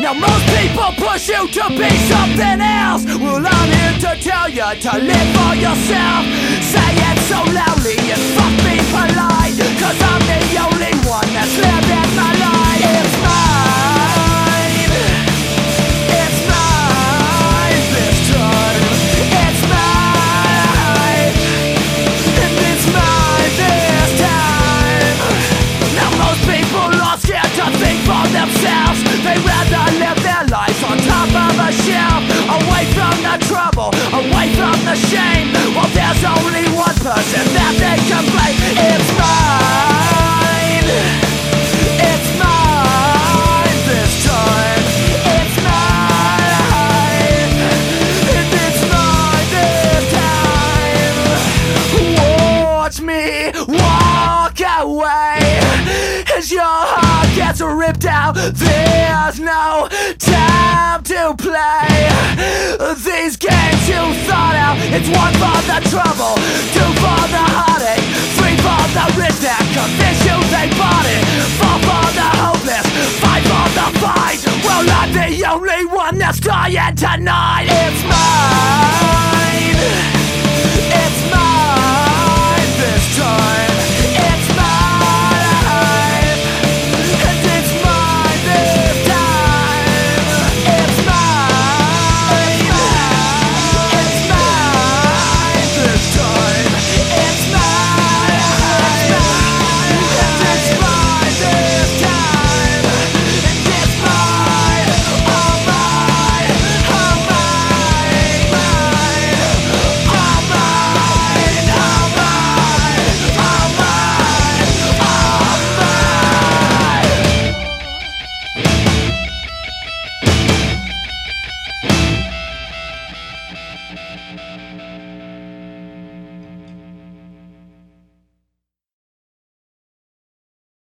Now most people push you to be something else. Well, I'm here to tell you to live for yourself. Say it so loudly and fuck me polite, 'cause I'm the only one that's living my life. It's mine. It's mine this time. It's mine. And it's mine this time. Now most people are scared to think for themselves. They rather live their lives on top of a shelf, away from the trouble, away from the shame. Well, there's only one person that they can blame. It's mine. It's mine this time. It's mine. And it's mine this time. Watch me walk away as your heart gets ripped out. There's no time to play these games you thought out. It's one for the trouble, two for the heart.